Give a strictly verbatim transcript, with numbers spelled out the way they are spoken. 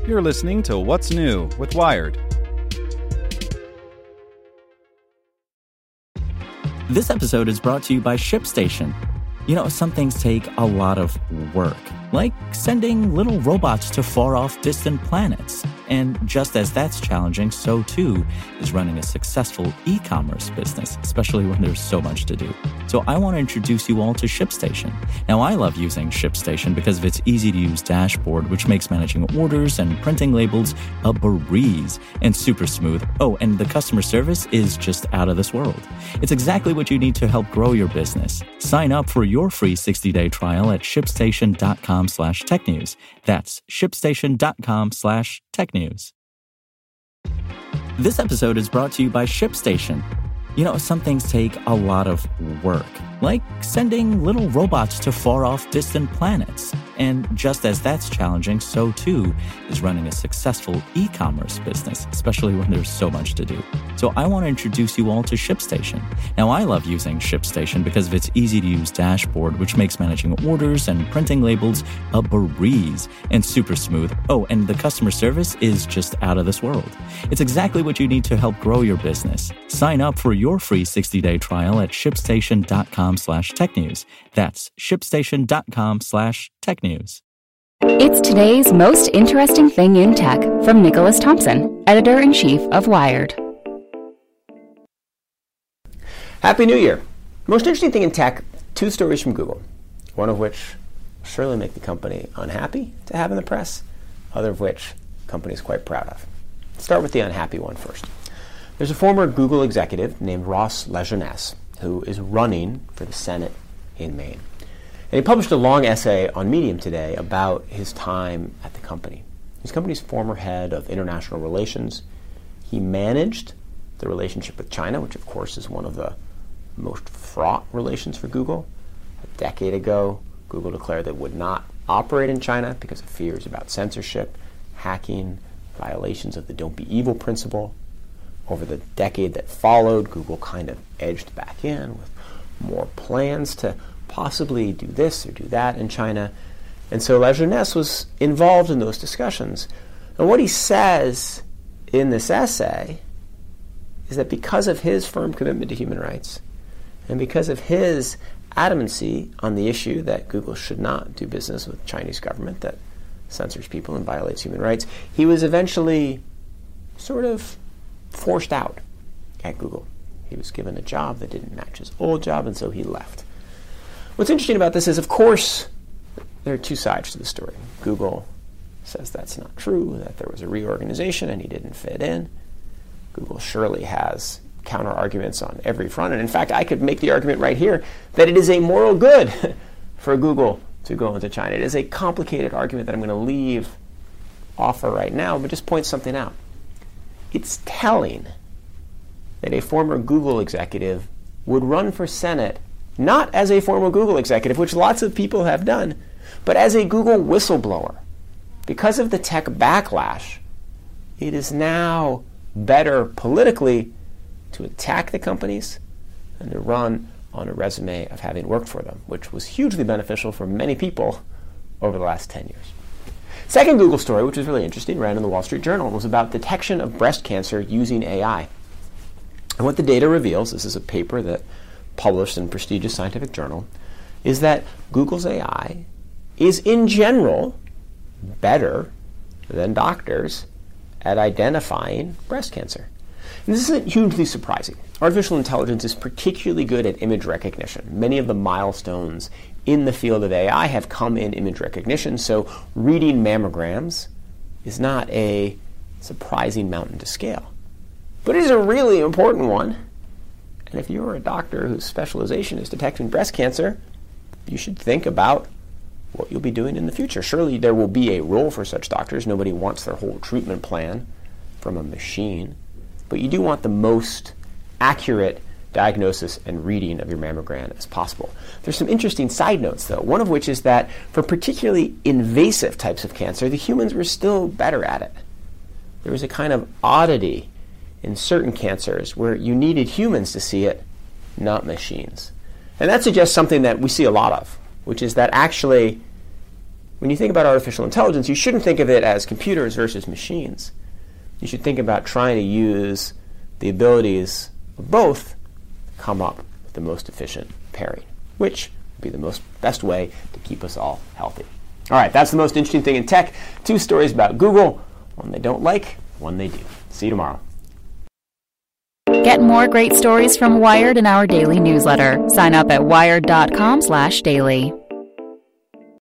You're listening to What's New with Wired. This episode is brought to you by ShipStation. You know, some things take a lot of work, like sending little robots to far-off distant planets. And just as that's challenging, so too is running a successful e-commerce business, especially when there's so much to do. So I want to introduce you all to ShipStation. Now, I love using ShipStation because of its easy-to-use dashboard, which makes managing orders and printing labels a breeze and super smooth. Oh, and the customer service is just out of this world. It's exactly what you need to help grow your business. Sign up for your free sixty-day trial at shipstation.com slash technews. That's shipstation.com slash technews. This episode is brought to you by ShipStation. You know, some things take a lot of work, like sending little robots to far-off distant planets. And just as that's challenging, so too is running a successful e-commerce business, especially when there's so much to do. So I want to introduce you all to ShipStation. Now, I love using ShipStation because of its easy-to-use dashboard, which makes managing orders and printing labels a breeze and super smooth. Oh, and the customer service is just out of this world. It's exactly what you need to help grow your business. Sign up for your free sixty-day trial at shipstation.com slash technews. That's shipstation.com slash technews. It's today's most interesting thing in tech from Nicholas Thompson, editor-in-chief of Wired. Happy New Year. Most interesting thing in tech, two stories from Google, one of which will surely make the company unhappy to have in the press, other of which the company is quite proud of. Let's start with the unhappy one first. There's a former Google executive named Ross Lajeunesse who is running for the Senate in Maine. And he published a long essay on Medium today about his time at the company. He's the company's former head of international relations. He managed the relationship with China, which of course is one of the most fraught relations for Google. A decade ago, Google declared that it would not operate in China because of fears about censorship, hacking, violations of the don't be evil principle. Over the decade that followed, Google kind of edged back in with more plans to possibly do this or do that in China. And so Lajeunesse was involved in those discussions. And what he says in this essay is that because of his firm commitment to human rights and because of his adamancy on the issue that Google should not do business with the Chinese government that censors people and violates human rights, he was eventually sort of forced out at Google. He was given a job that didn't match his old job, and so he left. What's interesting about this is, of course, there are two sides to the story. Google says that's not true, that there was a reorganization and he didn't fit in. Google surely has counter arguments on every front, and in fact, I could make the argument right here that it is a moral good for Google to go into China. It is a complicated argument that I'm going to leave offer right now, but just point something out. It's telling that a former Google executive would run for Senate not as a former Google executive, which lots of people have done, but as a Google whistleblower. Because of the tech backlash, it is now better politically to attack the companies than to run on a resume of having worked for them, which was hugely beneficial for many people over the last ten years. Second Google story, which was really interesting, ran in the Wall Street Journal, was about detection of breast cancer using A I. And what the data reveals, this is a paper that published in a prestigious scientific journal, is that Google's A I is in general better than doctors at identifying breast cancer. And this isn't hugely surprising. Artificial intelligence is particularly good at image recognition. Many of the milestones in the field of A I have come in image recognition, so reading mammograms is not a surprising mountain to scale. But it is a really important one. And if you're a doctor whose specialization is detecting breast cancer, you should think about what you'll be doing in the future. Surely there will be a role for such doctors. Nobody wants their whole treatment plan from a machine. But you do want the most accurate diagnosis and reading of your mammogram as possible. There's some interesting side notes, though, one of which is that for particularly invasive types of cancer, the humans were still better at it. There was a kind of oddity in certain cancers where you needed humans to see it, not machines. And that suggests something that we see a lot of, which is that actually when you think about artificial intelligence, you shouldn't think of it as computers versus machines. You should think about trying to use the abilities of both to come up with the most efficient pairing, which would be the most best way to keep us all healthy. All right, that's the most interesting thing in tech. Two stories about Google, one they don't like, one they do. See you tomorrow. Get more great stories from Wired in our daily newsletter. Sign up at wired dot com slash daily.